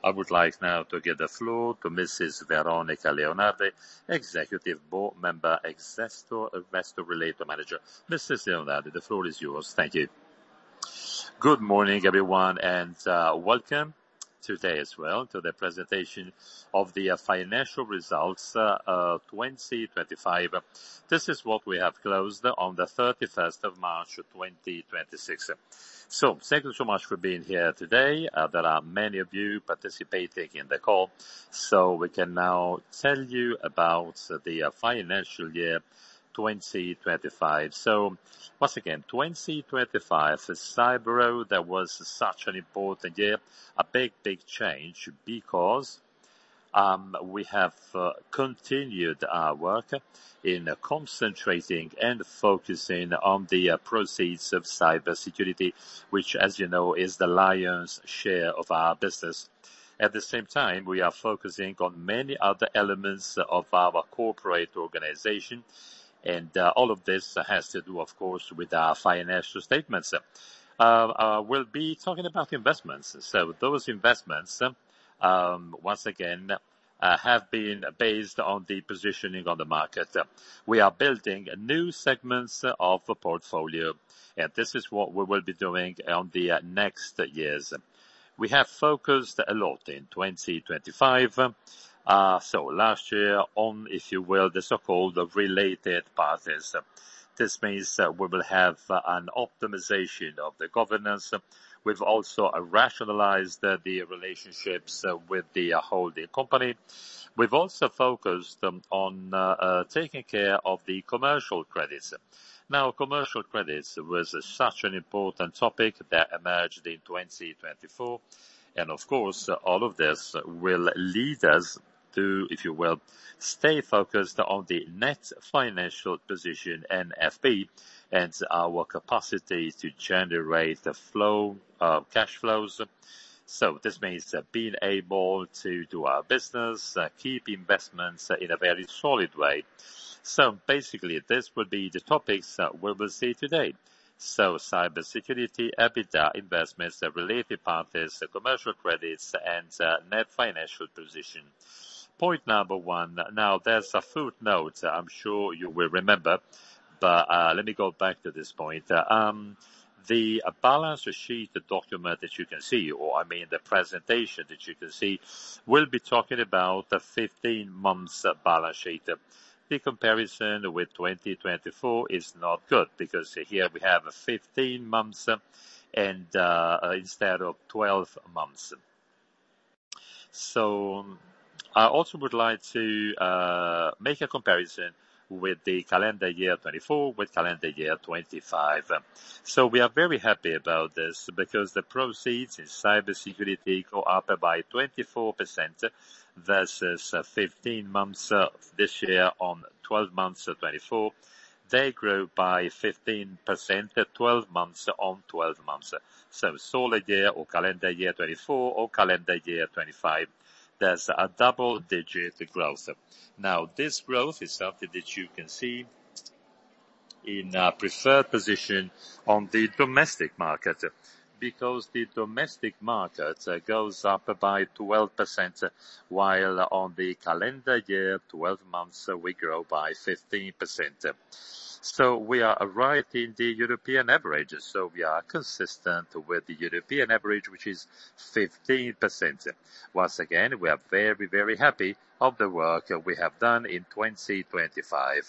I would like now to give the floor to Mrs. Veronica Leonardi, Executive Board Member, Investor Relations Manager. Mrs. Leonardi, the floor is yours. Thank you. Good morning, everyone, and welcome today as well to the presentation of the financial results 2025. This is what we have closed on the 31st of March 2026. So thank you so much for being here today. There are many of you participating in the call, so we can now tell you about the financial year 2025. So once again, 2025 for Cybero, that was such an important year, a big change because we have continued our work in concentrating and focusing on the proceeds of cybersecurity, which, as you know, is the lion's share of our business. At the same time, we are focusing on many other elements of our corporate organization, and all of this has to do, of course, with our financial statements. We'll be talking about investments. So those investments, once again, have been based on the positioning on the market. We are building new segments of the portfolio, and this is what we will be doing on the next years. We have focused a lot in 2025. So last year on, if you will, the so-called related parties. This means we will have an optimization of the governance. We've also rationalized the relationships with the holding company. We've also focused on taking care of the commercial credits. Now, commercial credits was such an important topic that emerged in 2024. And of course, all of this will lead us to, if you will, stay focused on the net financial position, NFP, and our capacity to generate the cash flows. So this means being able to do our business, keep investments in a very solid way. So basically, this will be the topics we will see today. So cybersecurity, EBITDA, investments, related parties, commercial credits, and net financial position. Point number one. Now, there's a footnote. I'm sure you will remember, but let me go back to this point. The balance sheet document that you can see, or I mean the presentation that you can see, will be talking about the 15 months balance sheet. The comparison with 2024 is not good because here we have 15 months and instead of 12 months. So I also would like to make a comparison with the calendar year 24 with calendar year 25. So we are very happy about this because the proceeds in cybersecurity go up by 24% versus 15 months this year on 12 months 24. They grow by 15% 12 months on 12 months. So solid year or calendar year 24 or calendar year 25. There's a double-digit growth. Now, this growth is something that you can see in a preferred position on the domestic market, because the domestic market goes up by 12%, while on the calendar year 12 months we grow by 15%. So we are right in the European average. So we are consistent with the European average, which is 15%. Once again, we are very, very happy of the work we have done in 2025.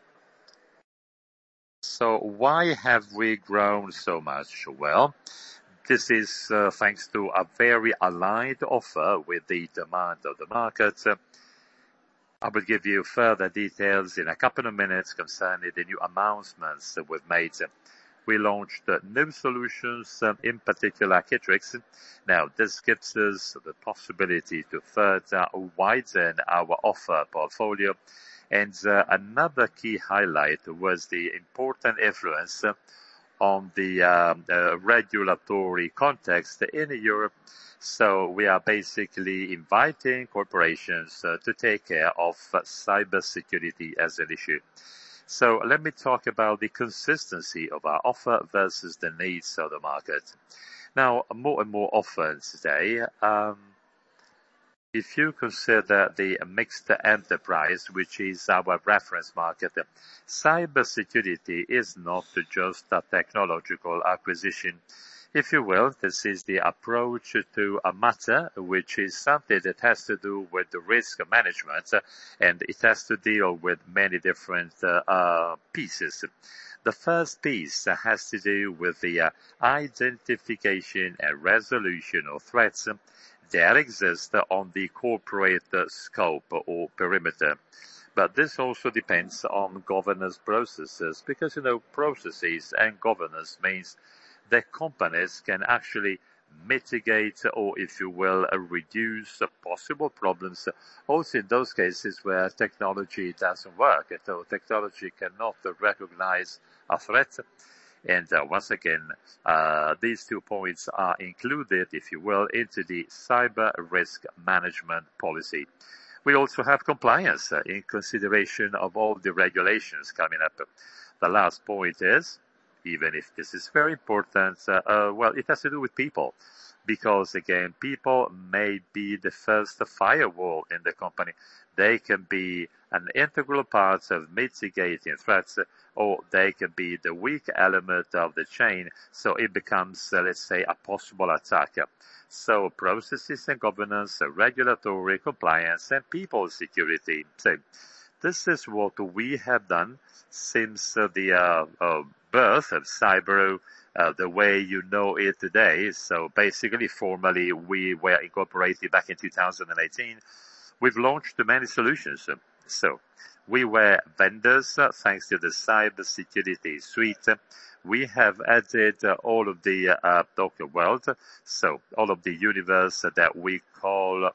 So why have we grown so much? Well, this is thanks to a very aligned offer with the demand of the market. I will give you further details in a couple of minutes concerning the new announcements that we've made. We launched new solutions, in particular Citrix. Now, this gives us the possibility to further widen our offer portfolio. And another key highlight was the important influence on the regulatory context in Europe. So we are basically inviting corporations to take care of cybersecurity as an issue. So let me talk about the consistency of our offer versus the needs of the market. Now, more and more often today, If you consider the mixed enterprise, which is our reference market, cybersecurity is not just a technological acquisition. If you will, this is the approach to a matter which is something that has to do with the risk management, and it has to deal with many different pieces. The first piece has to do with the identification and resolution of threats that exist on the corporate scope or perimeter. But this also depends on governance processes because, processes and governance means that companies can actually mitigate or, if you will, reduce possible problems also in those cases where technology doesn't work. So technology cannot recognize a threat. And once again, these 2 points are included, if you will, into the cyber risk management policy. We also have compliance in consideration of all the regulations coming up. The last point is, even if this is very important, it has to do with people. Because again, people may be the first firewall in the company. They can be an integral part of mitigating threats, or they can be the weak element of the chain, so it becomes, let's say, a possible attack. So processes and governance, regulatory compliance, and people security. So this is what we have done since the birth of Cyber, the way you know it today. So basically, formally, we were incorporated back in 2018. We've launched many solutions. So we were vendors thanks to the cybersecurity suite. We have added all of the Docker world, so all of the universe that we call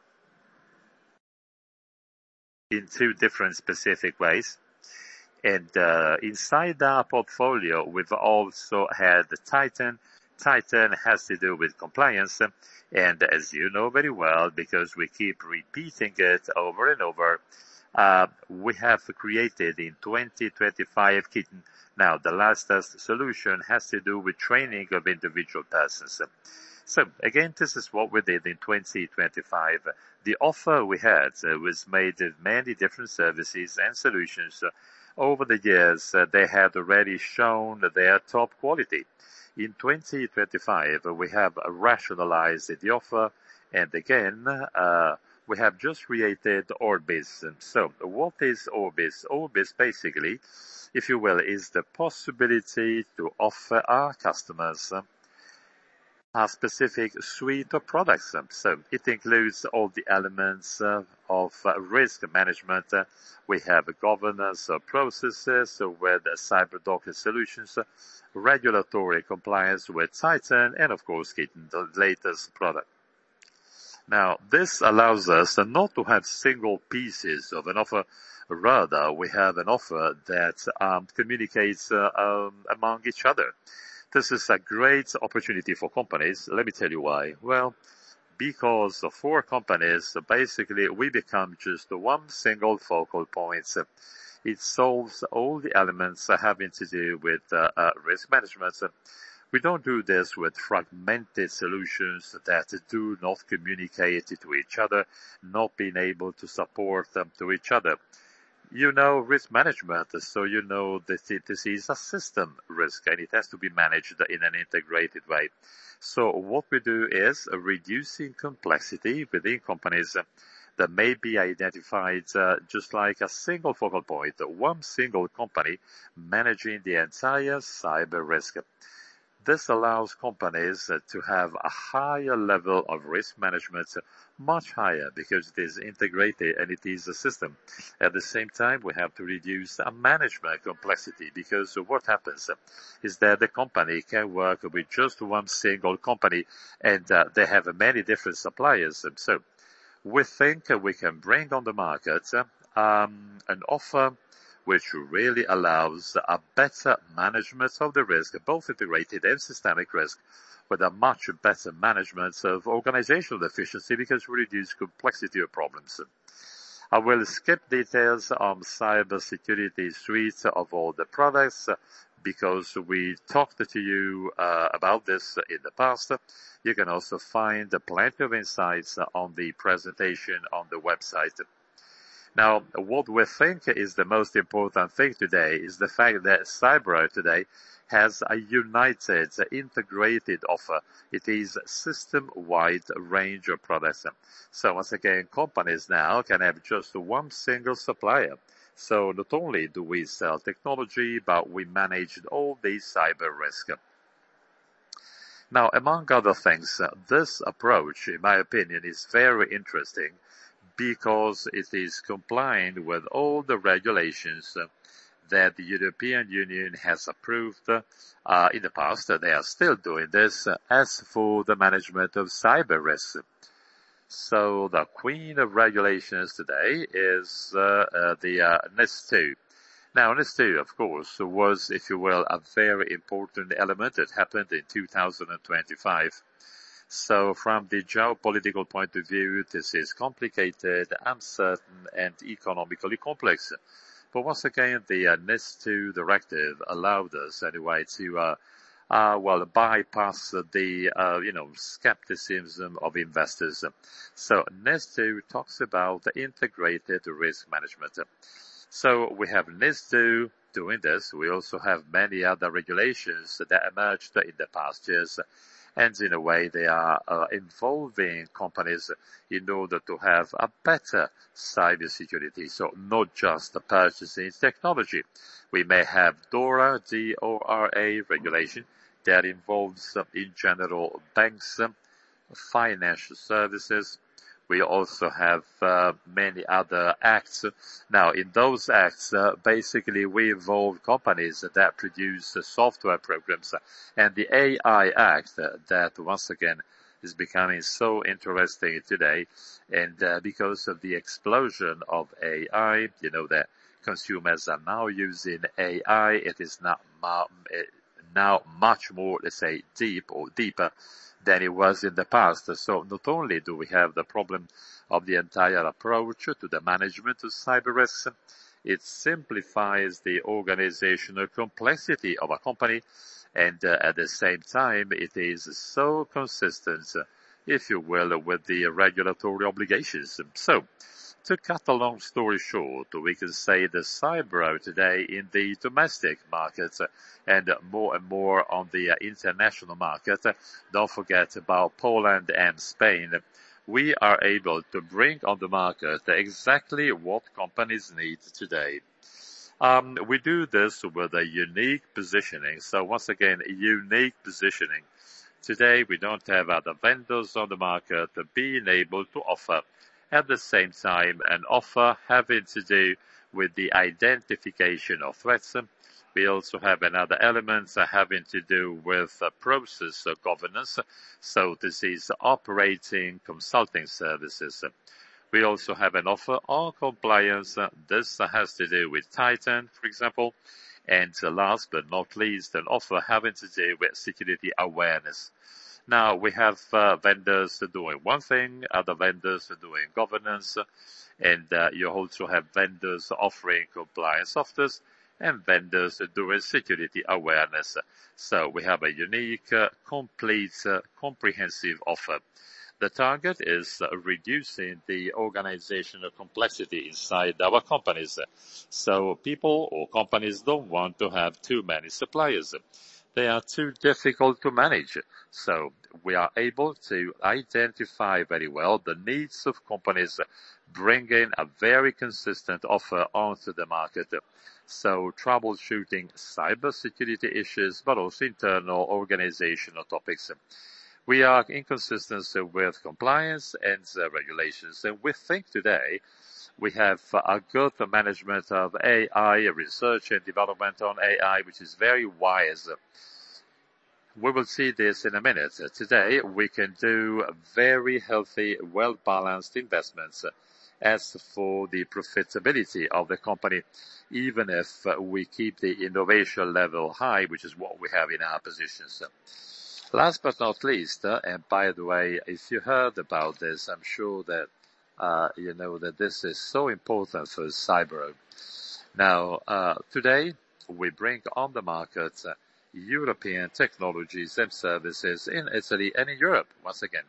in 2 different specific ways. And inside our portfolio, we've also had Titan. Titan has to do with compliance. And as you know very well, because we keep repeating it over and over, we have created in 2025 Kitten. Now, the last solution has to do with training of individual persons. So again, this is what we did in 2025. The offer we had was made of many different services and solutions. Over the years, they had already shown their top quality. In 2025, we have rationalized the offer, and again, we have just created Orbis. So what is Orbis? Orbis basically, if you will, is the possibility to offer our customers a specific suite of products. So it includes all the elements of risk management. We have governance processes with CyberDocker solutions, regulatory compliance with Titan, and of course, Kitten, the latest product. Now, this allows us not to have single pieces of an offer. Rather, we have an offer that communicates among each other. This is a great opportunity for companies. Let me tell you why. Well, because for companies, basically, we become just one single focal point. It solves all the elements having to do with risk management. We don't do this with fragmented solutions that do not communicate to each other, not being able to support them to each other. You know risk management, so you know that this is a system risk and it has to be managed in an integrated way. So what we do is reducing complexity within companies that may be identified just like a single focal point, one single company managing the entire cyber risk. This allows companies to have a higher level of risk management, much higher because it is integrated and it is a system. At the same time, we have to reduce management complexity because what happens is that the company can work with just one single company and they have many different suppliers. So we think we can bring on the market an offer which really allows a better management of the risk, both integrated and systemic risk, with a much better management of organizational efficiency because we reduce complexity of problems. I will skip details on cybersecurity suite of all the products, because we talked to you about this in the past. You can also find plenty of insights on the presentation on the website. Now, what we think is the most important thing today is the fact that Cybero today has a united, integrated offer. It is system-wide range of products. So once again, companies now can have just one single supplier. So not only do we sell technology, but we manage all the cyber risk. Now, among other things, this approach, in my opinion, is very interesting because it is complying with all the regulations that the European Union has approved in the past. They are still doing this as for the management of cyber risks. So the queen of regulations today is the NIS2. Now, NIS2, of course, was, if you will, a very important element that happened in 2025. So from the geopolitical point of view, this is complicated, uncertain, and economically complex. But once again, the NIS2 directive allowed us anyway to bypass the, skepticism of investors. So NIS2 talks about integrated risk management. So we have NIS2 doing this. We also have many other regulations that emerged in the past years. And in a way, they are involving companies in order to have a better cybersecurity. So not just purchasing technology. We may have DORA, D-O-R-A regulation that involves, in general, banks, financial services. We also have many other acts. Now, in those acts, basically, we involve companies that produce software programs. And the AI Act, that once again is becoming so interesting today, and because of the explosion of AI, that consumers are now using AI. It is not now much more, let's say, deeper than it was in the past. So not only do we have the problem of the entire approach to the management of cyber risks, it simplifies the organizational complexity of a company, and at the same time, it is so consistent, if you will, with the regulatory obligations. So, to cut a long story short, we can say that Cybero today in the domestic market and more on the international market. Don't forget about Poland and Spain. We are able to bring on the market exactly what companies need today. We do this with a unique positioning. So once again, unique positioning. Today, we don't have other vendors on the market being able to offer at the same time an offer having to do with the identification of threats. We also have another element having to do with process governance. So this is operating consulting services. We also have an offer on compliance. This has to do with Titan, for example. And last but not least, an offer having to do with security awareness. Now, we have vendors doing one thing, other vendors doing governance, and you also have vendors offering compliance softwares and vendors doing security awareness. So we have a unique, complete, comprehensive offer. The target is reducing the organizational complexity inside our companies. So people or companies don't want to have too many suppliers. They are too difficult to manage. So we are able to identify very well the needs of companies, bringing a very consistent offer onto the market. So troubleshooting cybersecurity issues, but also internal organizational topics. We are in consistency with compliance and regulations. And we think today we have a good management of AI, research and development on AI, which is very wise. We will see this in a minute. Today, we can do very healthy, well-balanced investments as for the profitability of the company, even if we keep the innovation level high, which is what we have in our positions. Last but not least, and by the way, if you heard about this, I'm sure that you know that this is so important for Cybero. Now, today, we bring on the market European technologies and services in Italy and in Europe. Once again,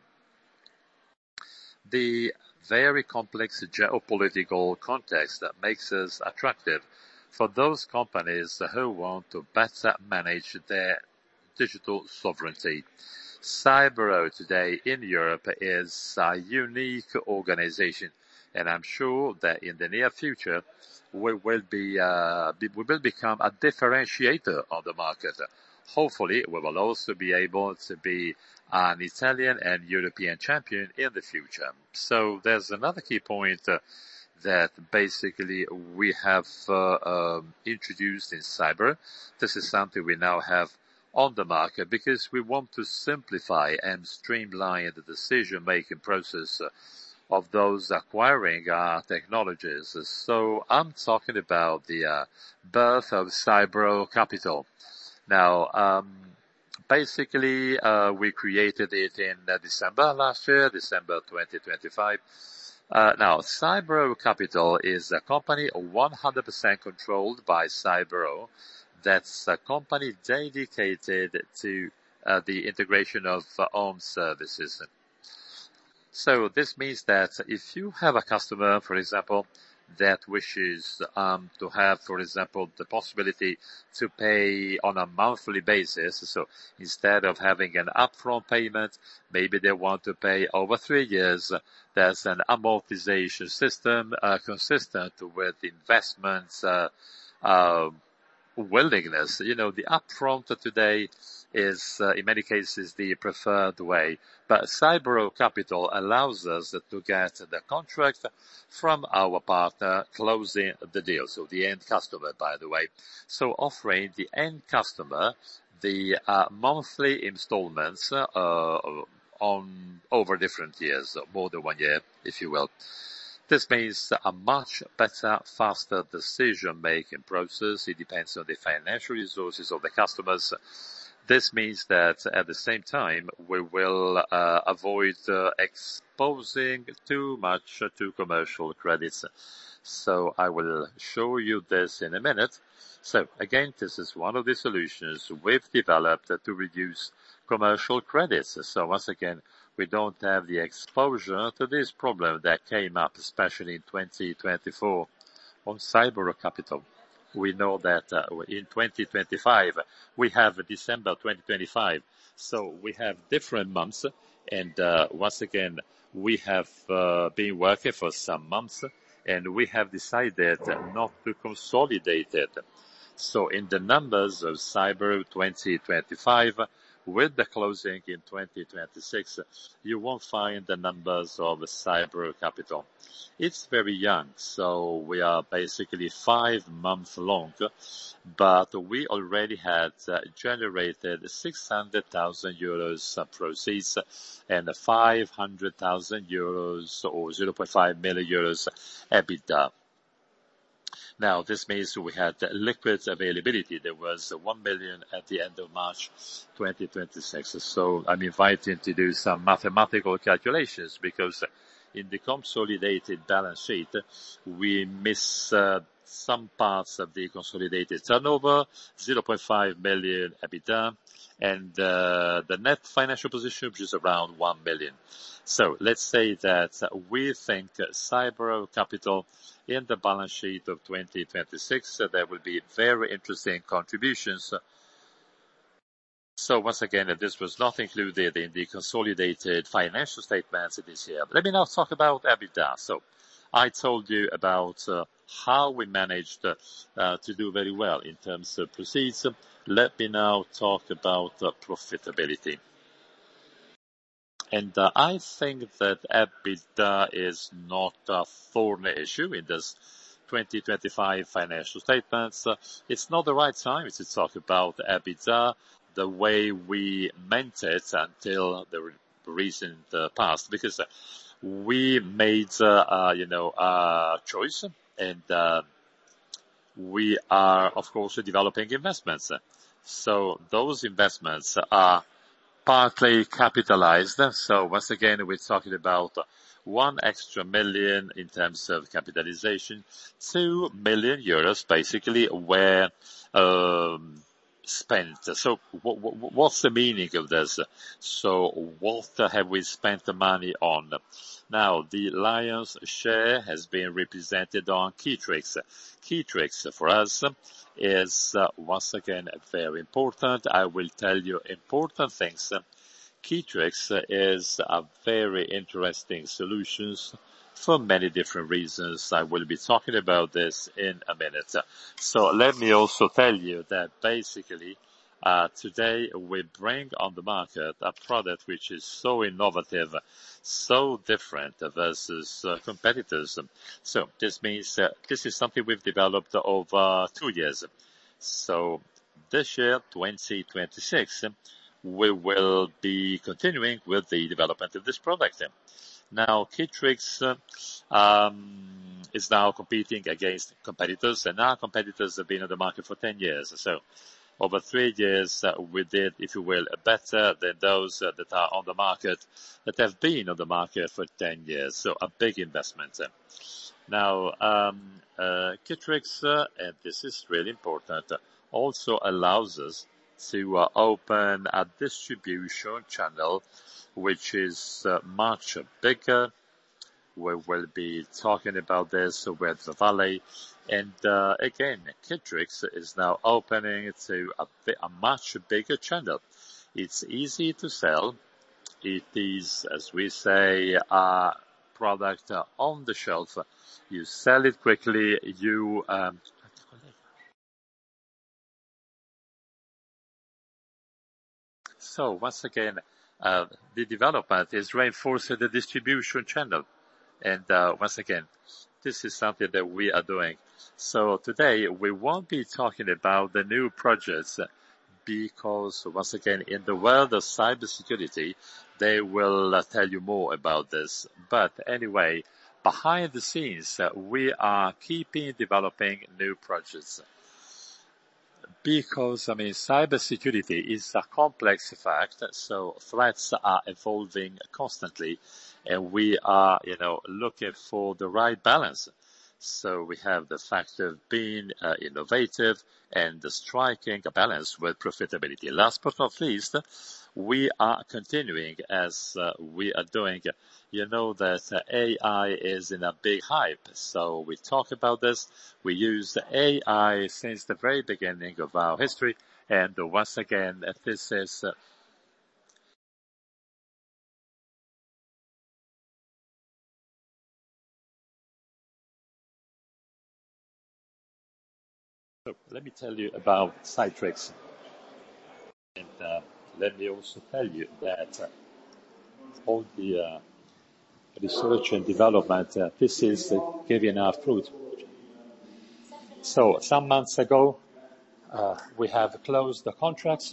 the very complex geopolitical context that makes us attractive for those companies who want to better manage their digital sovereignty. Cybero today in Europe is a unique organization, and I'm sure that in the near future we will become a differentiator on the market. Hopefully, we will also be able to be an Italian and European champion in the future. So there's another key point that basically we have introduced in cyber. This is something we now have on the market because we want to simplify and streamline the decision-making process of those acquiring our technologies. So I'm talking about the birth of Cybero Capital. Now, basically, we created it in December last year, December 2025. Now, Cybero Capital is a company 100% controlled by Cybero. That's a company dedicated to the integration of home services. So this means that if you have a customer, for example, that wishes to have, for example, the possibility to pay on a monthly basis. So instead of having an upfront payment, maybe they want to pay over 3 years. There's an amortization system consistent with investments willingness. You know, the upfront today is, in many cases, the preferred way. But Cybero Capital allows us to get the contract from our partner closing the deal. So the end customer, by the way. So offering the end customer the monthly installments on over different years, more than 1 year, if you will. This means a much better, faster decision-making process. It depends on the financial resources of the customers. This means that at the same time, we will avoid exposing too much to commercial credits. So I will show you this in a minute. So again, this is one of the solutions we've developed to reduce commercial credits. So once again, we don't have the exposure to this problem that came up, especially in 2024 on Cybero Capital. We know that in 2025, we have December 2025. So we have different months. And once again, we have been working for some months and we have decided not to consolidate it. So in the numbers of Cybero 2025, with the closing in 2026, you won't find the numbers of Cybero Capital. It's very young, so we are basically 5 months long, but we already had generated 600,000 euros proceeds and 500,000 euros or 0.5 million euros EBITDA. Now, this means we had liquid availability. There was 1 million at the end of March 2026. So I'm inviting to do some mathematical calculations because in the consolidated balance sheet, we miss some parts of the consolidated turnover, 0.5 million EBITDA, and the net financial position, which is around 1 million. So let's say that we think Cybero Capital in the balance sheet of 2026, there will be very interesting contributions. So once again, this was not included in the consolidated financial statements this year. Let me now talk about EBITDA. So I told you about how we managed to do very well in terms of proceeds. Let me now talk about profitability. And I think that EBITDA is not a thorny issue in this 2025 financial statements. It's not the right time to talk about EBITDA the way we meant it until the recent past, because we made, a choice, and we are, of course, developing investments. So those investments are partly capitalized. So once again, we're talking about 1 extra million in terms of capitalization, 2 million euros basically were spent. So what's the meaning of this? So what have we spent the money on? Now, the lion's share has been represented on Keytrix. Keytrix for us is once again very important. I will tell you important things. Keytrix is a very interesting solution for many different reasons. I will be talking about this in a minute. So let me also tell you that basically today we bring on the market a product which is so innovative, so different versus competitors. So this means this is something we've developed over 2 years. So this year, 2026, we will be continuing with the development of this product. Now, Keytrix is now competing against competitors, and our competitors have been on the market for 10 years. So over 3 years, we did, if you will, better than those that are on the market, that have been on the market for 10 years. So a big investment. Now, Keytrix, and this is really important, also allows us to open a distribution channel which is much bigger. We will be talking about this with the Valley. And again, Keytrix is now opening to a much bigger channel. It's easy to sell. It is, as we say, a product on the shelf. You sell it quickly. So once again, the development is reinforcing the distribution channel. And once again, this is something that we are doing. So today we won't be talking about the new projects because once again, in the world of cybersecurity, they will tell you more about this. But anyway, behind the scenes, we are keeping developing new projects. Because, cybersecurity is a complex fact, so threats are evolving constantly, and we are, looking for the right balance. So we have the fact of being innovative and striking a balance with profitability. Last but not least, we are continuing as we are doing. You know that AI is in a big hype, so we talk about this. We use AI since the very beginning of our history, and once again, this is so let me tell you about Citrix, and let me also tell you that all the research and development, this is giving our fruit. So some months ago, we have closed the contracts.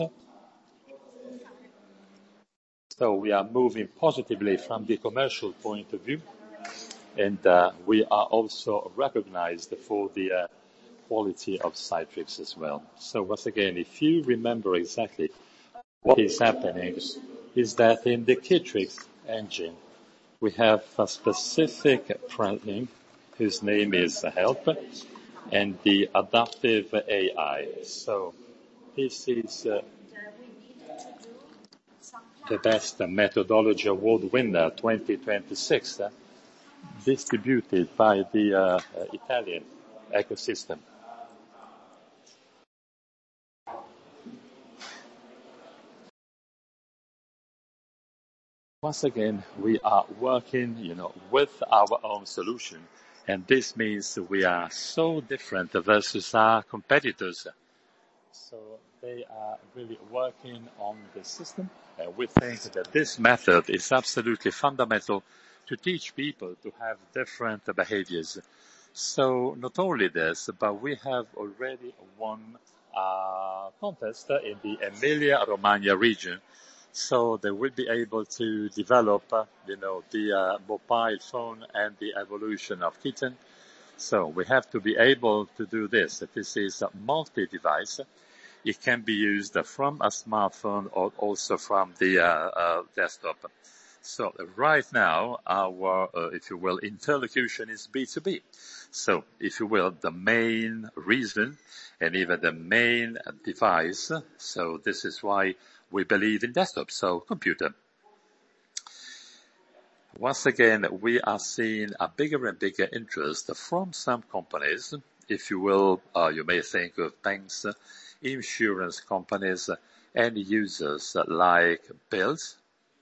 So we are moving positively from the commercial point of view, and we are also recognized for the quality of Citrix as well. So once again, if you remember exactly what is happening, is that in the Keytrix engine, we have a specific training whose name is Help, and the adaptive AI. So this is the best methodology award winner 2026, distributed by the Italian ecosystem. Once again, we are working, with our own solution, and this means we are so different versus our competitors. So they are really working on the system, and we think that this method is absolutely fundamental to teach people to have different behaviors. So not only this, but we have already won a contest in the Emilia-Romagna region. So they will be able to develop, the mobile phone and the evolution of Kitten. So we have to be able to do this. This is a multi-device. It can be used from a smartphone or also from the desktop. So right now, our, if you will, interlocution is B2B. So if you will, the main reason and even the main device. So this is why we believe in desktop. So computer. Once again, we are seeing a bigger and bigger interest from some companies. If you will, you may think of banks, insurance companies, and users like bills,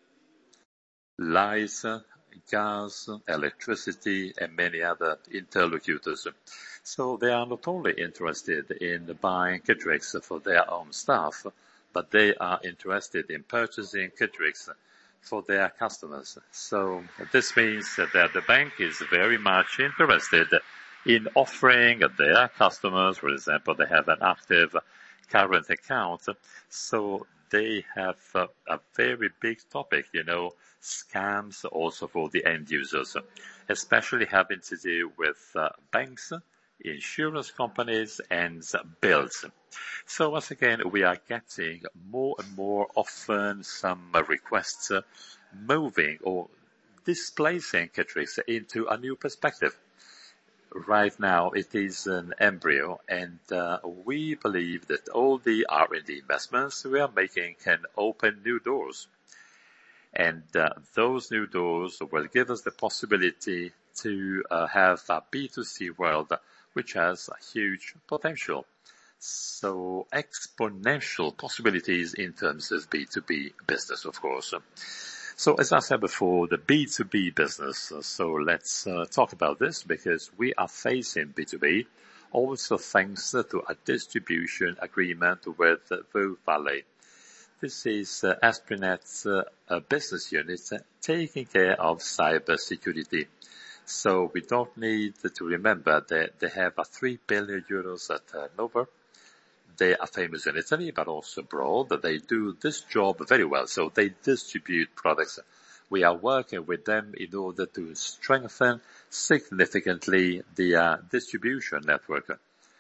lights, gas, electricity, and many other interlocutors. So they are not only interested in buying Citrix for their own staff, but they are interested in purchasing Citrix for their customers. So this means that the bank is very much interested in offering their customers, for example, they have an active current account, so they have a very big topic, scams also for the end users, especially having to do with banks, insurance companies, and bills. So once again, we are getting more and more often some requests moving or displacing Citrix into a new perspective. Right now, it is an embryo, and we believe that all the R&D investments we are making can open new doors. And those new doors will give us the possibility to have a B2C world which has a huge potential. So exponential possibilities in terms of B2B business, of course. So as I said before, the B2B business. So let's talk about this because we are facing B2B also thanks to a distribution agreement with Wu Valley. This is Esprinet's business unit taking care of cyber security. So we don't need to remember that they have a 3 billion euros turnover. They are famous in Italy, but also abroad. They do this job very well. So they distribute products. We are working with them in order to strengthen significantly the distribution network.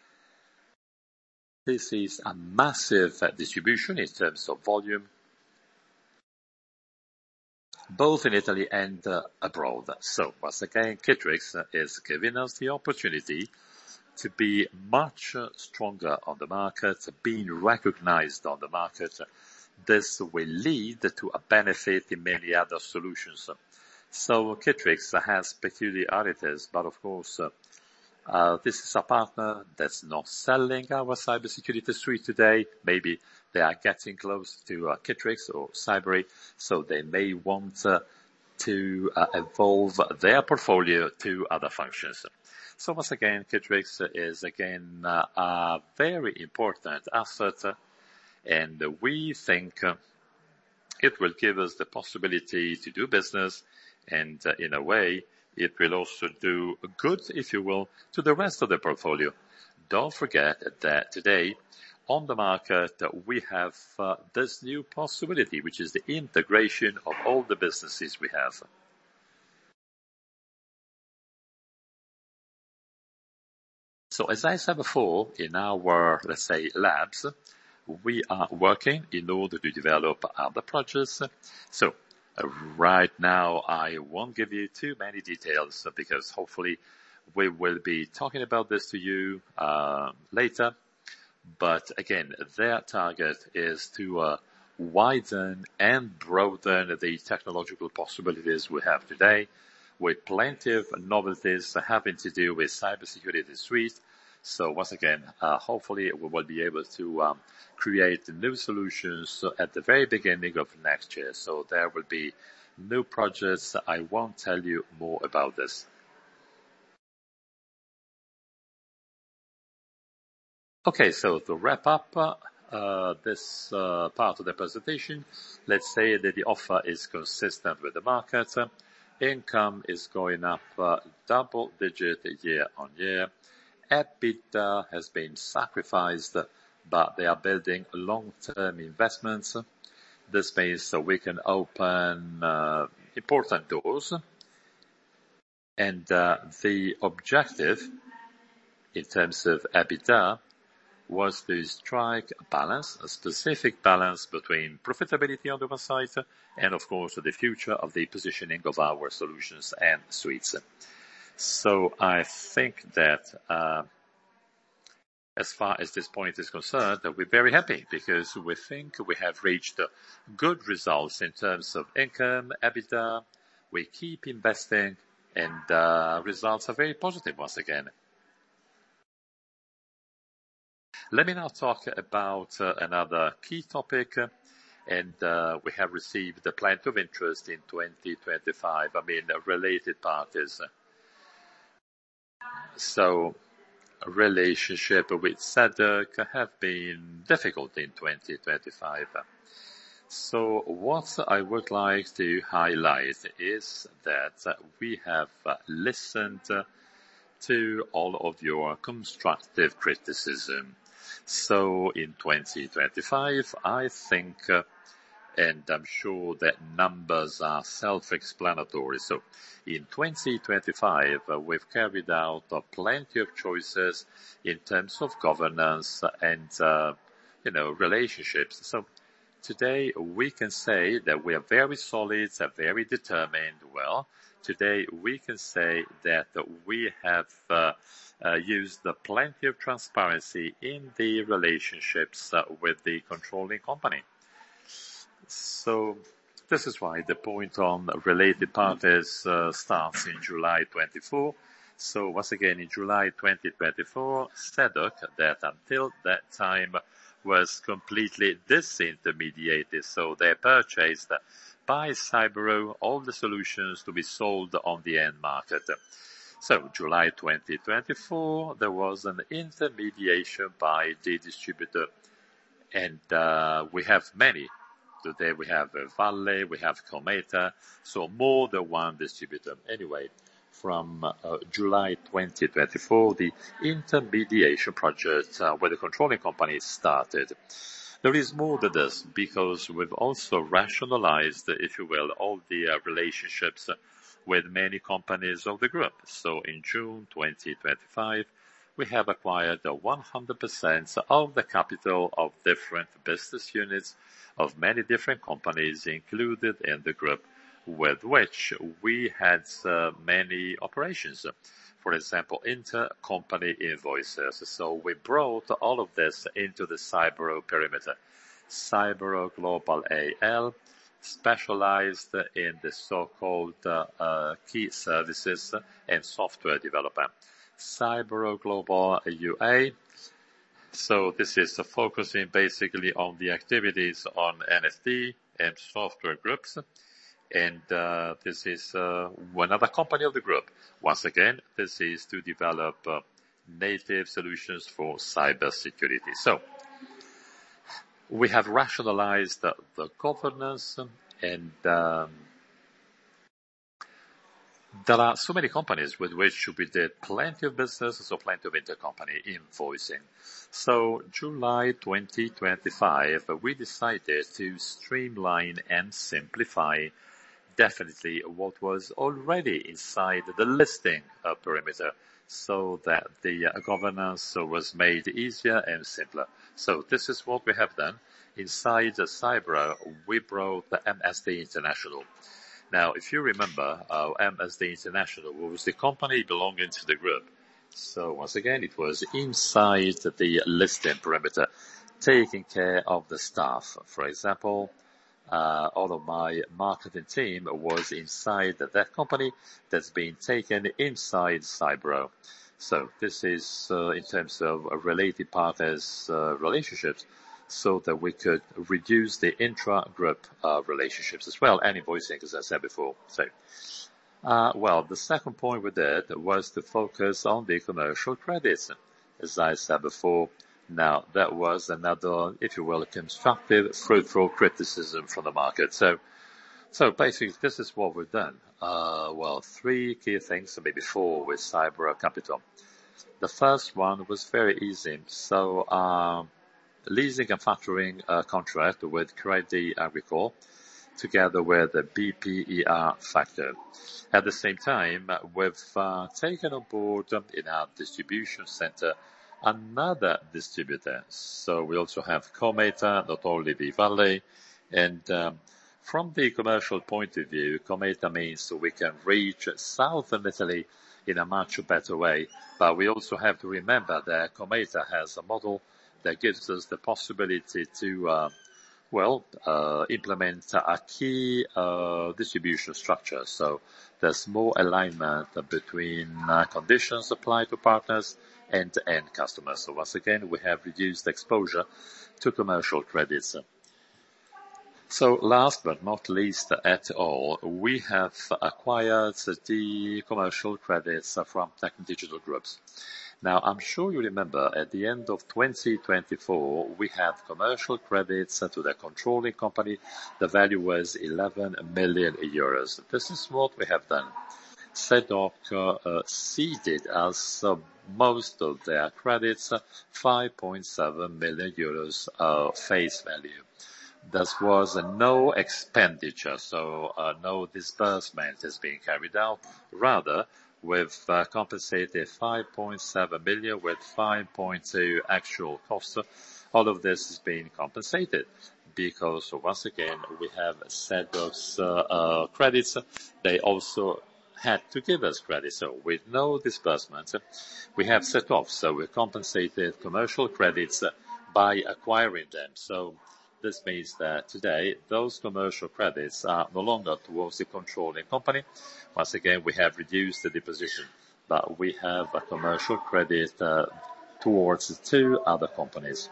This is a massive distribution in terms of volume, both in Italy and abroad. So once again, Citrix is giving us the opportunity to be much stronger on the market, being recognized on the market. This will lead to a benefit in many other solutions. So Citrix has peculiarities, but of course, this is a partner that's not selling our cybersecurity suite today. Maybe they are getting close to Citrix or Cybery, so they may want to evolve their portfolio to other functions. So once again, Citrix is again a very important asset, and we think it will give us the possibility to do business, and in a way, it will also do good, if you will, to the rest of the portfolio. Don't forget that today on the market we have this new possibility, which is the integration of all the businesses we have. So as I said before, in our, let's say, labs, we are working in order to develop other projects. So right now, I won't give you too many details because hopefully we will be talking about this to you later. But again, their target is to widen and broaden the technological possibilities we have today, with plenty of novelties having to do with cybersecurity suite. So once again, hopefully we will be able to create new solutions at the very beginning of next year. So there will be new projects. I won't tell you more about this. Okay, so to wrap up this part of the presentation, let's say that the offer is consistent with the market. Income is going up double-digit year on year. EBITDA has been sacrificed, but they are building long-term investments. This means that we can open important doors. And the objective in terms of EBITDA was to strike a balance, a specific balance between profitability on the one side and, of course, the future of the positioning of our solutions and suites. So I think that as far as this point is concerned, we're very happy because we think we have reached good results in terms of income, EBITDA. We keep investing, and results are very positive once again. Let me now talk about another key topic, and we have received plenty of interest in 2025. Related parties. So, relationship with SADC have been difficult in 2025. So what I would like to highlight is that we have listened to all of your constructive criticism. So in 2025, I think, and I'm sure that numbers are self-explanatory. So in 2025, we've carried out plenty of choices in terms of governance and, relationships. So today we can say that we are very solid, very determined. Well, today we can say that we have used plenty of transparency in the relationships with the controlling company. So this is why the point on related parties starts in July 24. So once again, in July 2024, SADC, that until that time was completely disintermediated. So they purchased by Cybero all the solutions to be sold on the end market. So July 2024, there was an intermediation by the distributor, and we have many. Today we have Valle, we have Cometa, so more than one distributor. Anyway, from July 2024, the intermediation project with the controlling company started. There is more than this because we've also rationalized, if you will, all the relationships with many companies of the group. So in June 2025, we have acquired 100% of the capital of different business units of many different companies included in the group, with which we had many operations. For example, intercompany invoices. So we brought all of this into the Cybero perimeter. Cybero Global AL specialized in the so-called key services and software development. Cybero Global UA. So this is focusing basically on the activities on NFT and software groups. And this is another company of the group. Once again, this is to develop native solutions for cybersecurity. So we have rationalized the governance, and there are so many companies with which we did plenty of business, so plenty of intercompany invoicing. So July 2025, we decided to streamline and simplify definitely what was already inside the listing perimeter, so that the governance was made easier and simpler. So this is what we have done. Inside Cybero, we brought the MSD International. Now, if you remember, MSD International was the company belonging to the group. So once again, it was inside the listing perimeter, taking care of the staff. For example, all of my marketing team was inside that company that's been taken inside Cybero. So this is in terms of related parties relationships, so that we could reduce the intra-group relationships as well, and invoicing, as I said before. So, the second point we did was to focus on the commercial credits, as I said before. Now, that was another, if you will, constructive, fruitful criticism from the market. So basically, this is what we've done. Three key things, maybe four, with Cybero Capital. The first one was very easy. So, leasing and factoring contract with Crédit Agricole, together with the BPER factor. At the same time, we've taken on board in our distribution center another distributor. So we also have Cometa, not only the Valley. And from the commercial point of view, Cometa means we can reach southern Italy in a much better way. But we also have to remember that Cometa has a model that gives us the possibility to implement a key distribution structure. So there's more alignment between conditions applied to partners and end customers. So once again, we have reduced exposure to commercial credits. So last but not least at all, we have acquired the commercial credits from Tech Digital Groups. Now, I'm sure you remember at the end of 2024, we had commercial credits to the controlling company. The value was 11 million euros. This is what we have done. SEDOC ceded us most of their credits, 5.7 million euros face value. There was no expenditure, so no disbursement is being carried out. Rather, we've compensated 5.7 million with 5.2 actual costs. All of this is being compensated because, once again, we have SEDOC's credits. They also had to give us credit. So with no disbursement, we have set off. So we compensated commercial credits by acquiring them. So this means that today those commercial credits are no longer towards the controlling company. Once again, we have reduced the deposition, but we have a commercial credit towards two other companies.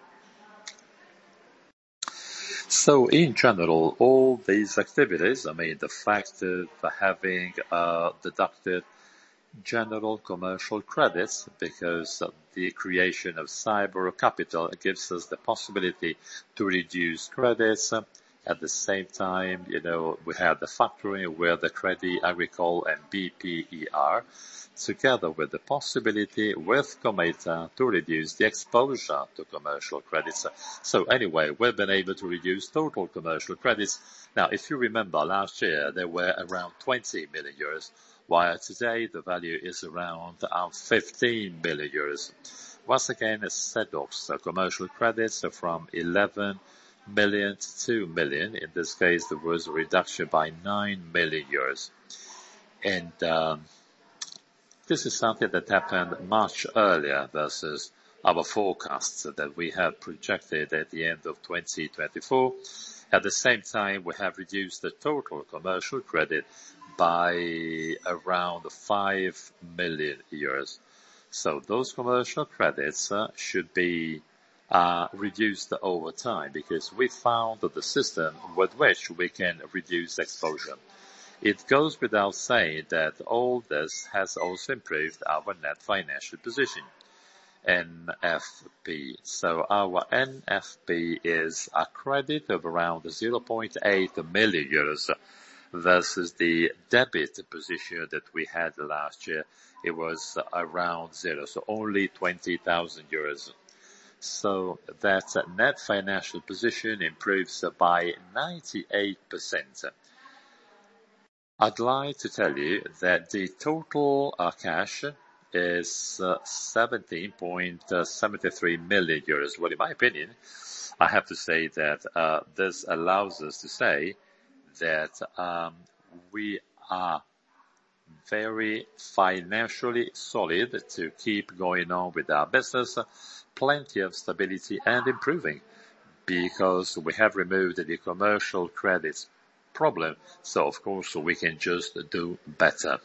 So in general, all these activities, the fact of having deducted general commercial credits, because the creation of cyber capital gives us the possibility to reduce credits. At the same time, we have the factoring where the Crédit Agricole and BPER, together with the possibility with Cometa to reduce the exposure to commercial credits. So anyway, we've been able to reduce total commercial credits. Now, if you remember last year, they were around 20 million euros, while today the value is around 15 million euros. Once again, SEDOC's commercial credits are from 11 million to 2 million. In this case, there was a reduction by 9 million euros. And this is something that happened much earlier versus our forecasts that we have projected at the end of 2024. At the same time, we have reduced the total commercial credit by around 5 million euros. So those commercial credits should be reduced over time because we found the system with which we can reduce exposure. It goes without saying that all this has also improved our net financial position, NFP. So our NFP is a credit of around 0.8 million euros versus the debit position that we had last year. It was around zero, so only 20,000 euros. So that net financial position improves by 98%. I'd like to tell you that the total cash is 17.73 million euros. Well, in my opinion, I have to say that this allows us to say that we are very financially solid to keep going on with our business, plenty of stability and improving, because we have removed the commercial credits problem. So of course we can just do better.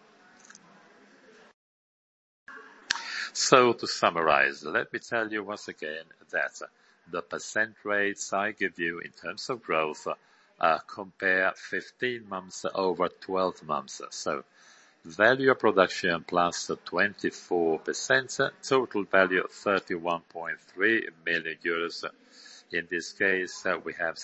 So to summarize, let me tell you once again that the percent rates I give you in terms of growth compare 15 months over 12 months. So value of production plus 24%, total value 31.3 million euros. In this case, we have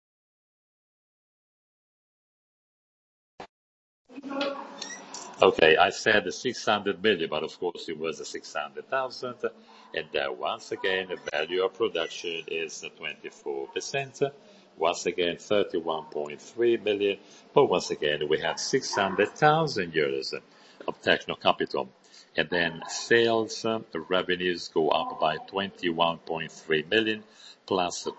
Okay, I said 600 million, but of course it was 600,000. And once again, the value of production is 24%. Once again, 31.3 million. But once again, we have 600,000 euros of techno capital. And then sales revenues go up by 21.3 million plus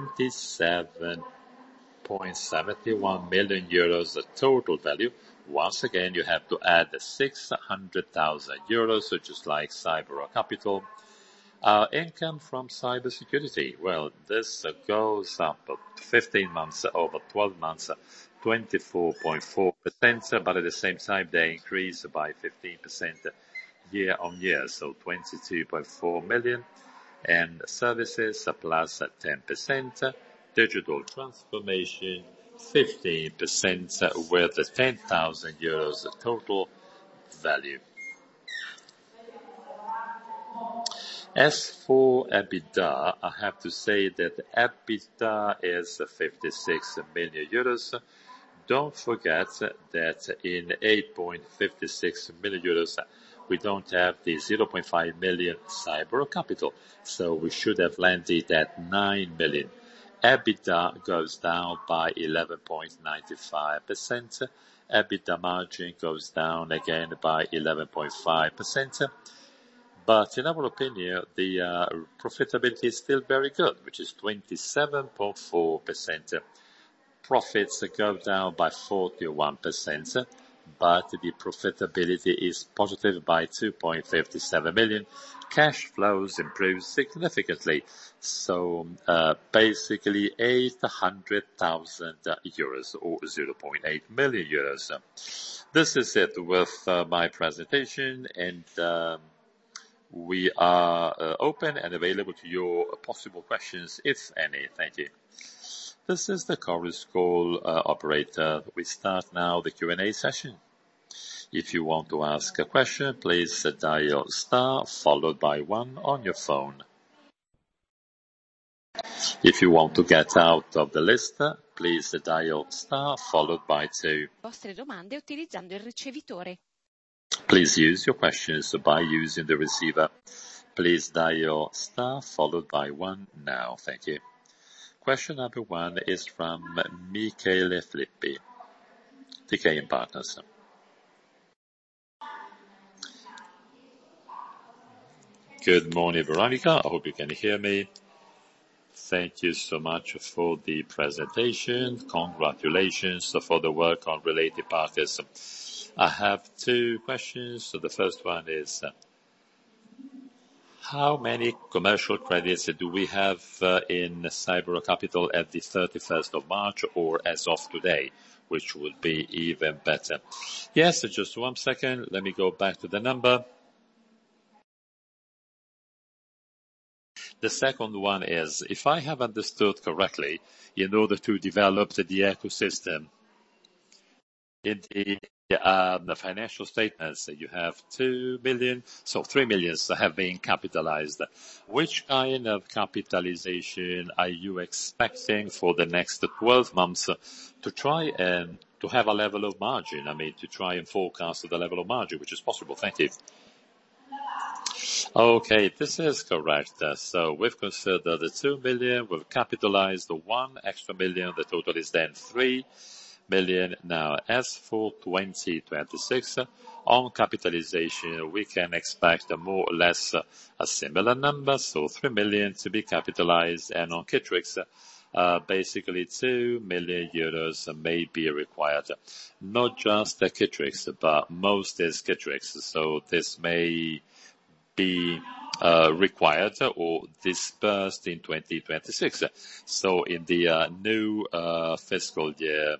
27.71 million euros total value. Once again, you have to add 600,000 euros, so just like Cyber Capital. Income from cybersecurity. Well, this goes up 15 months over 12 months, 24.4%, but at the same time, they increase by 15% year on year, so 22.4 million. And services plus 10%, digital transformation 15% with 10,000 euros total value. As for EBITDA, I have to say that EBITDA is 56 million euros. Don't forget that in 8.56 million euros, we don't have the 0.5 million Cyber Capital, so we should have landed at 9 million. EBITDA goes down by 11.95%. EBITDA margin goes down again by 11.5%. But in our opinion, the profitability is still very good, which is 27.4%. Profits go down by 41%, but the profitability is positive by 2.57 million. Cash flows improve significantly, so basically 800,000 euros or 0.8 million euros. This is it with my presentation, and we are open and available to your possible questions, if any. Thank you. This is the Chorus Call operator. We start now the Q&A session. If you want to ask a question, please dial star followed by 1 on your phone. If you want to get out of the list, please dial star followed by 2. Vostre domande utilizzando il ricevitore. Please use your questions by using the receiver. Please dial star followed by 1 now. Thank you. Question number 1 is from Michele Filippi, TK Partners. Good morning, Veronica. I hope you can hear me. Thank you so much for the presentation. Congratulations for the work on related parties. I have 2 questions. So the first one is, how many commercial credits do we have in Cyber Capital at the 31st of March or as of today, which would be even better? Yes, just 1 second. Let me go back to the number. The second one is, if I have understood correctly, in order to develop the ecosystem, in the financial statements, you have 2 million, so 3 million have been capitalized. Which kind of capitalization are you expecting for the next 12 months to try and to have a level of margin? I mean, to try and forecast the level of margin, which is possible. Thank you. Okay, this is correct. So we've considered the 2 million, we've capitalized the 1 extra million, the total is then 3 million. Now, as for 2026, on capitalization, we can expect more or less a similar number, so 3 million to be capitalized, and on Citrix, basically 2 million euros may be required. Not just the Citrix, but most is Citrix, so this may be required or dispersed in 2026. So in the new fiscal year.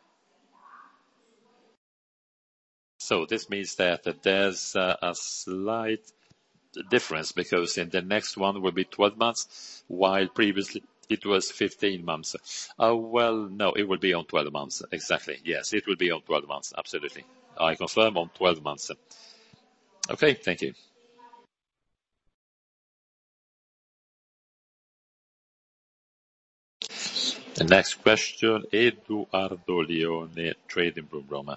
So this means that there's a slight difference because in the next one will be 12 months, while previously it was 15 months. Well, no, it will be on 12 months. Exactly. Yes, it will be on 12 months. Absolutely. I confirm on 12 months. Okay, thank you. The next question, Eduardo Leone, Trading Room Roma.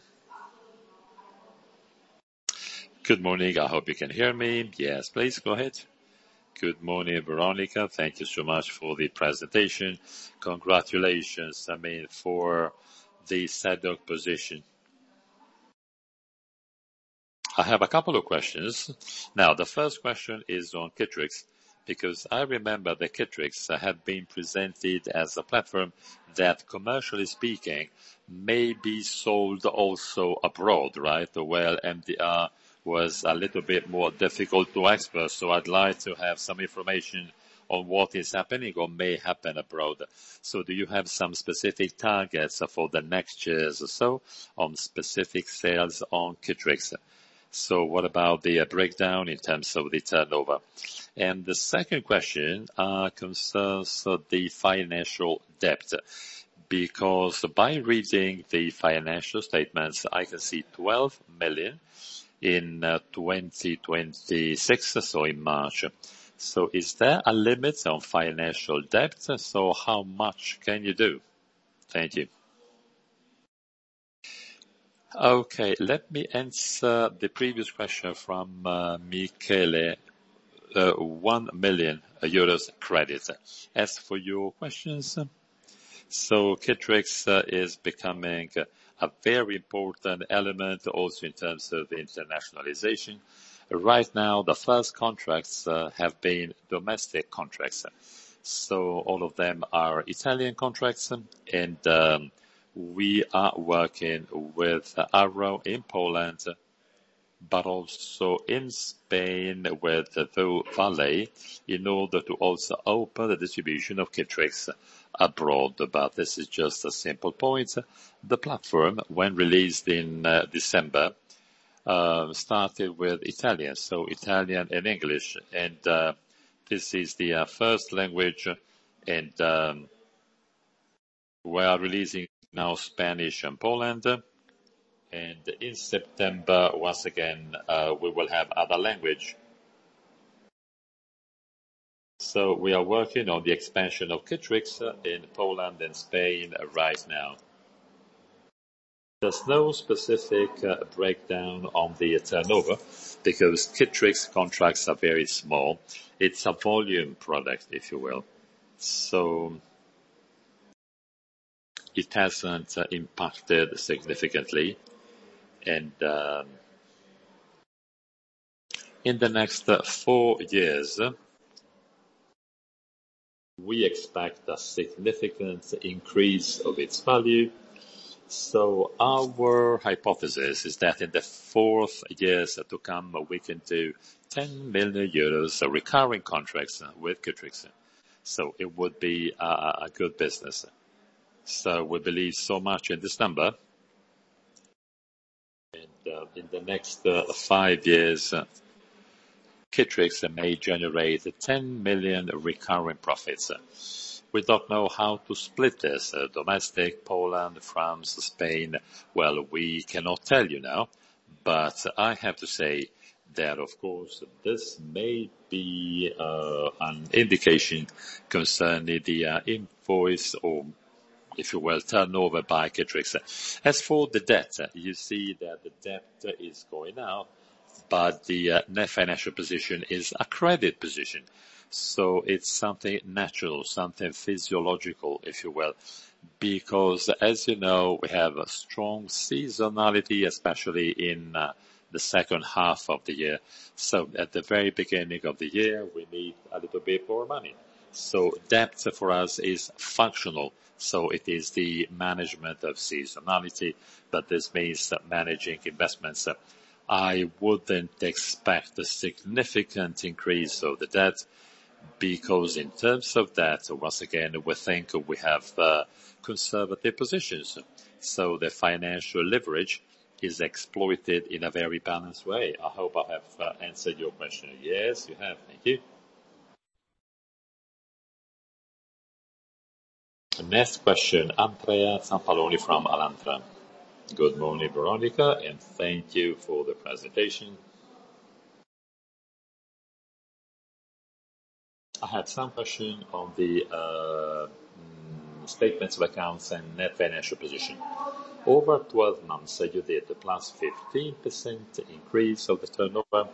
Good morning. I hope you can hear me. Yes, please go ahead. Good morning, Veronica. Thank you so much for the presentation. Congratulations, for the SEDOC position. I have a couple of questions. Now, the first question is on Citrix, because I remember that Citrix had been presented as a platform that, commercially speaking, may be sold also abroad, right? Well, MDR was a little bit more difficult to access, so I'd like to have some information on what is happening or may happen abroad. So do you have some specific targets for the next years or so on specific sales on Citrix? So what about the breakdown in terms of the turnover? And the second question concerns the financial debt, because by reading the financial statements, I can see 12 million in 2026, so in March. So is there a limit on financial debt? So how much can you do? Thank you. Okay, let me answer the previous question from Michele. 1 million euros credit. As for your questions, so Citrix is becoming a very important element also in terms of internationalization. Right now, the first contracts have been domestic contracts. So all of them are Italian contracts, and we are working with Arrow in Poland, but also in Spain with the Valle, in order to also open the distribution of Citrix abroad. But this is just a simple point. The platform, when released in December, started with Italian, so Italian and English, and this is the first language, and we are releasing now Spanish and Poland. And in September, once again, we will have other language. So we are working on the expansion of Citrix in Poland and Spain right now. There's no specific breakdown on the turnover because Citrix contracts are very small. It's a volume product, if you will. So it hasn't impacted significantly. And in the next 4 years, we expect a significant increase of its value. So our hypothesis is that in the 4 years to come, we can do 10 million euros recurring contracts with Citrix. So it would be a good business. So we believe so much in this number. And in the next 5 years, Citrix may generate 10 million recurring profits. We don't know how to split this, domestic, Poland, France, Spain. Well, we cannot tell you now, but I have to say that, of course, this may be an indication concerning the invoice or, if you will, turnover by Citrix. As for the debt, you see that the debt is going up, but the net financial position is a credit position. So it's something natural, something physiological, if you will, because as you know, we have a strong seasonality, especially in the second half of the year. So at the very beginning of the year, we need a little bit more money. So debt for us is functional. So it is the management of seasonality, but this means managing investments. I wouldn't expect a significant increase of the debt because in terms of that, once again, we think we have conservative positions. So the financial leverage is exploited in a very balanced way. I hope I have answered your question. Yes, you have. Thank you. Next question, Andrea Zampaloni from Alantra. Good morning, Veronica, and thank you for the presentation. I have some question on the statements of accounts and net financial position. Over 12 months, you did the plus 15% increase of the turnover,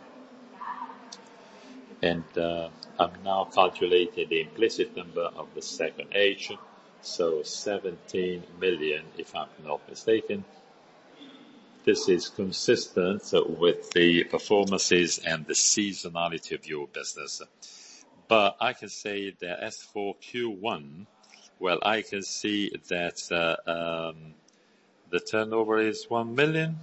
and I'm now calculating the implicit number of the second H, so 17 million, if I'm not mistaken. this is consistent with the performances and the seasonality of your business. But I can say that as for Q1, well, I can see that the turnover is 1 million.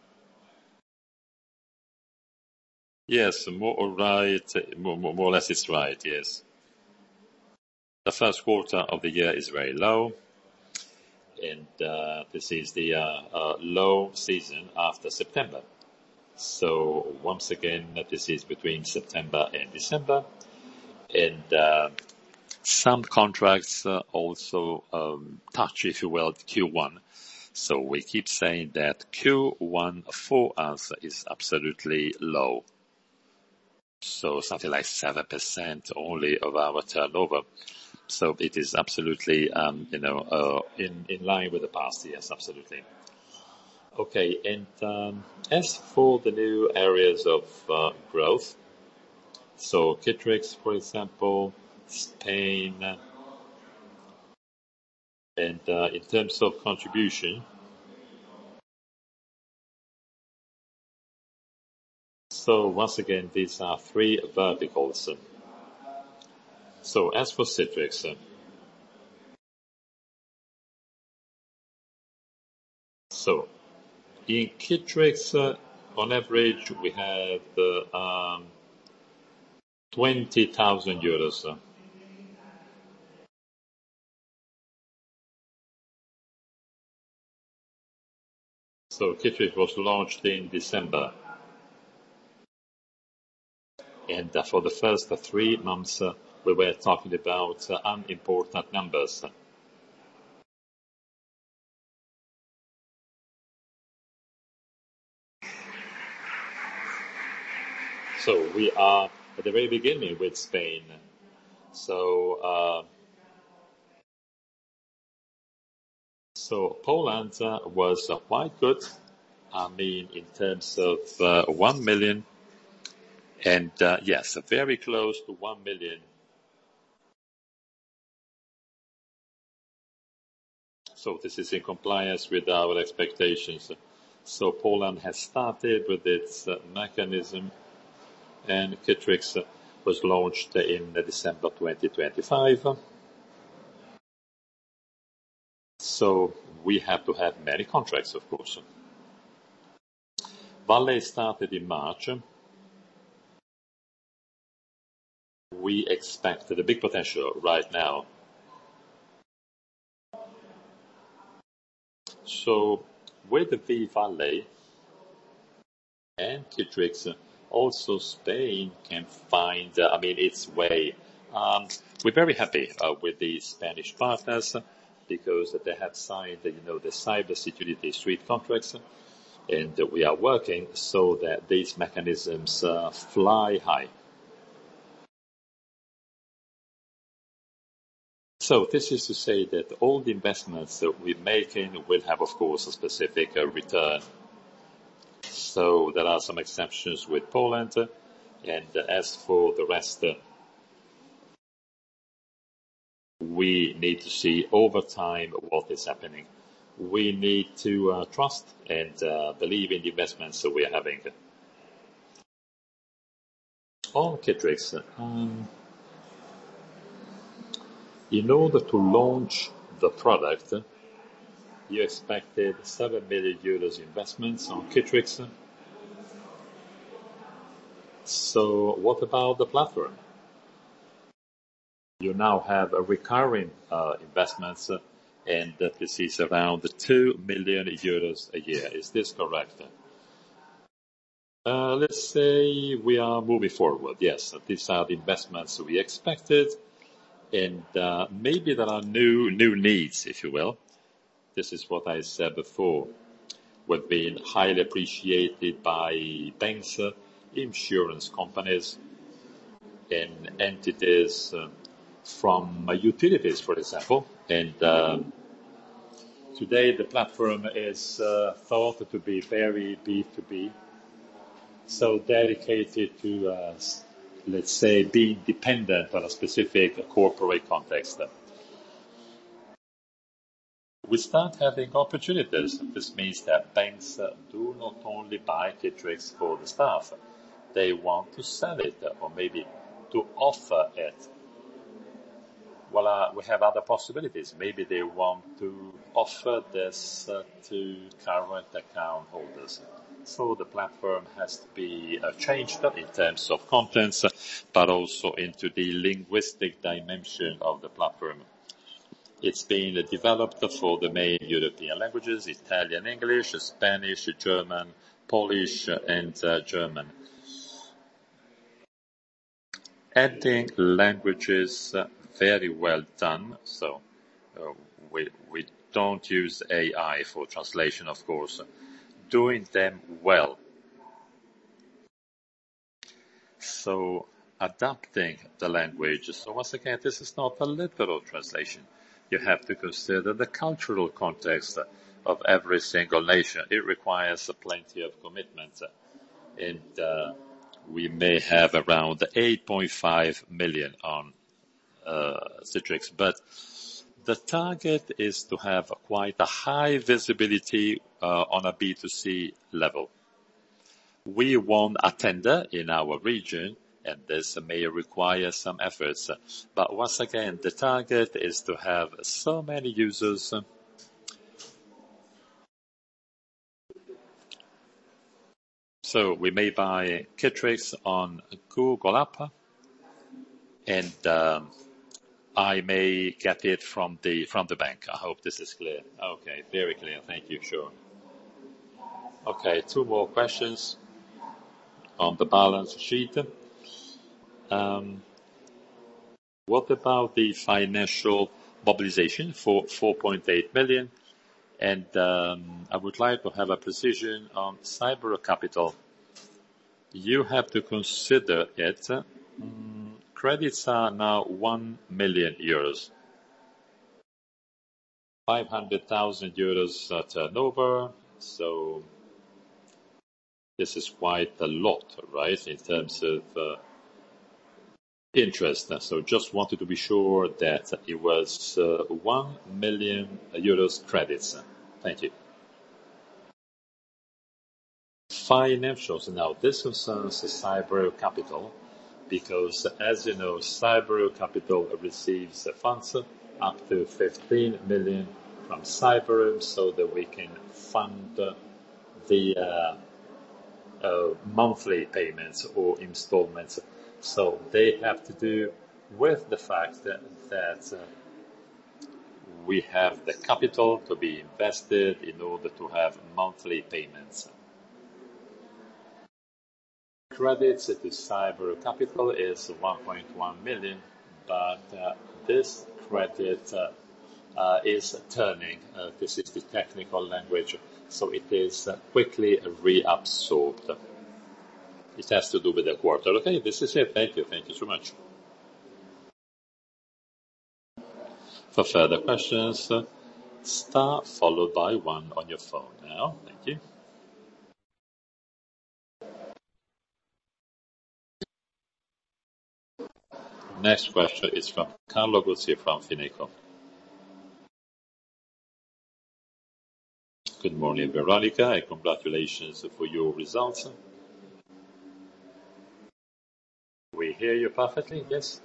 Yes, more or less it's right, yes. The first quarter of the year is very low, and this is the low season after September. So once again, this is between September and December, and some contracts also touch, if you will, Q1. So we keep saying that Q1 for us is absolutely low. So something like 7% only of our turnover. So it is absolutely, in line with the past. Yes, absolutely. Okay, and as for the new areas of growth, so Citrix, for example, Spain, and in terms of contribution, so once again, these are three verticals. So as for Citrix, so in Citrix, on average, we have 20,000 euros. So Citrix was launched in December. And for the first 3 months, we were talking about unimportant numbers. So we are at the very beginning with Spain. So Poland was quite good. I mean, in terms of 1 million. And yes, very close to 1 million. So this is in compliance with our expectations. So Poland has started with its mechanism, and Citrix was launched in December 2025. So we have to have many contracts, of course. Valle started in March. We expect the big potential right now. So with the V-Valley and Citrix, also Spain can find, its way. We're very happy with the Spanish partners because they have signed, the cybersecurity suite contracts, and we are working so that these mechanisms fly high. So this is to say that all the investments that we're making will have, of course, a specific return. So there are some exceptions with Poland, and as for the rest, we need to see over time what is happening. We need to trust and believe in the investments that we are having. On Citrix, in order to launch the product, you expected 7 million euros investments on Citrix. So what about the platform? You now have a recurring investments, and this is around 2 million euros a year. Is this correct? Let's say we are moving forward. Yes, these are the investments we expected, and maybe there are new needs, if you will. This is what I said before. We've been highly appreciated by banks, insurance companies, and entities from utilities, for example. And today the platform is thought to be very B2B, so dedicated to, let's say, being dependent on a specific corporate context. we start having opportunities. This means that banks do not only buy Citrix for the staff, they want to sell it or maybe to offer it. Well, we have other possibilities. Maybe they want to offer this to current account holders. So the platform has to be changed in terms of contents, but also into the linguistic dimension of the platform. It's been developed for the main European languages, Italian, English, Spanish, German, Polish, and German. Adding languages, very well done. So we don't use AI for translation, of course. Doing them well. So adapting the language. So once again, this is not a literal translation. You have to consider the cultural context of every single nation. It requires plenty of commitment. And we may have around 8.5 million on Citrix, but the target is to have quite a high visibility on a B2C level. We won a tender in our region, and this may require some efforts. But once again, the target is to have so many users so we may buy Citrix on Google App, and I may get it from the bank. I hope this is clear. Okay, very clear. Thank you. Sure. Okay, two more questions on the balance sheet. What about the financial mobilization for 4.8 million? And I would like to have a precision on Cyber Capital. You have to consider it. Credits are now 1 million euros. 500,000 euros turnover. So this is quite a lot, right, in terms of interest. So just wanted to be sure that it was 1 million euros credits. Thank you. Financials. Now, this concerns Cyber Capital because, as you know, Cyber Capital receives funds up to 15 million from Cyber so that we can fund the monthly payments or installments. So they have to do with the fact that we have the capital to be invested in order to have monthly payments. Credits to Cyber Capital is 1.1 million, but this credit is turning. This is the technical language, so it is quickly reabsorbed. It has to do with the quarter. Okay, this is it. Thank you. Thank you so much. For further questions, star followed by 1 on your phone now. Thank you. Next question is from Carlo Guzzi from Fineco. Good morning, Veronica, and congratulations for your results. We hear you perfectly, yes?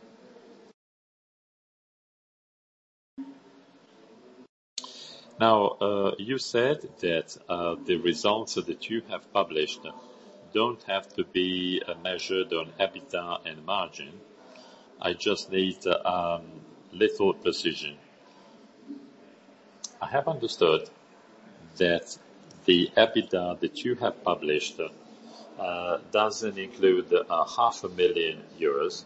Now, you said that the results that you have published don't have to be measured on EBITDA and margin. I just need little precision. I have understood that the EBITDA that you have published doesn't include 500,000 euros.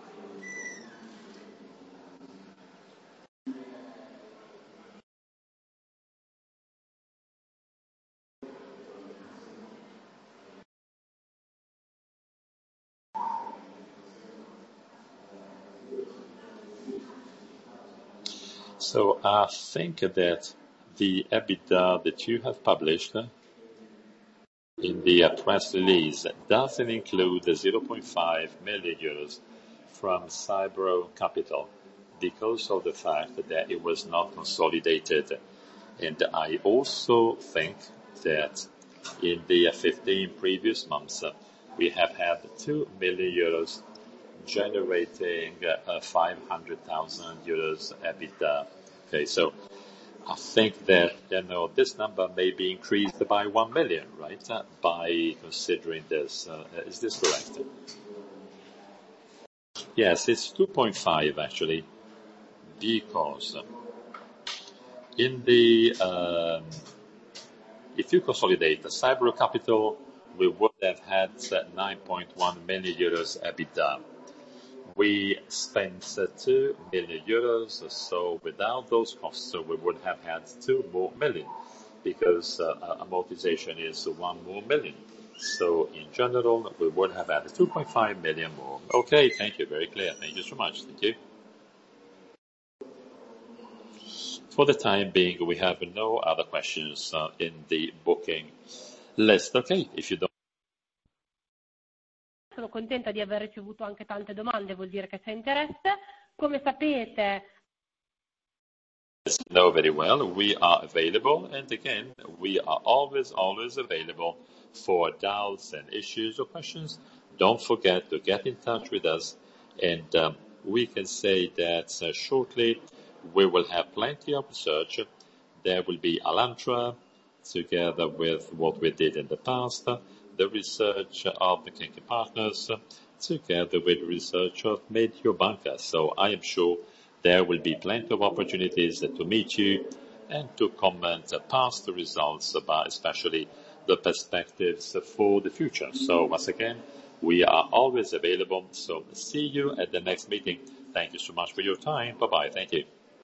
So I think that the EBITDA that you have published in the press release doesn't include the 0.5 million euros from Cyber Capital. because of the fact that it was not consolidated. And I also think that in the 15 previous months, we have had 2 million euros generating 500,000 euros EBITDA. Okay, so I think that, this number may be increased by 1 million, right? By considering this. Is this correct? Yes, it's 2.5 actually, because in the, if you consolidate the Cyber Capital, we would have had 9.1 million euros EBITDA. We spent 2 million euros, so without those costs, we would have had 2 more million, because amortization is 1 more million. So in general, we would have had 2.5 million more. Okay, thank you, very clear. Thank you so much. Thank you. For the time being, we have no other questions in the booking list. Okay, if you don't. Sono contenta di aver ricevuto anche tante domande, vuol dire che c'è interesse. Come sapete, know very well, we are available, and again, we are always available for doubts and issues or questions. Don't forget to get in touch with us, and we can say that shortly we will have plenty of research. There will be Alantra, together with what we did in the past, the research of the Kinky Partners, together with research of Mediobanca. So I am sure there will be plenty of opportunities to meet you and to comment past the results, but especially the perspectives for the future. So once again, we are always available. So see you at the next meeting. Thank you so much for your time. Bye-bye. Thank you.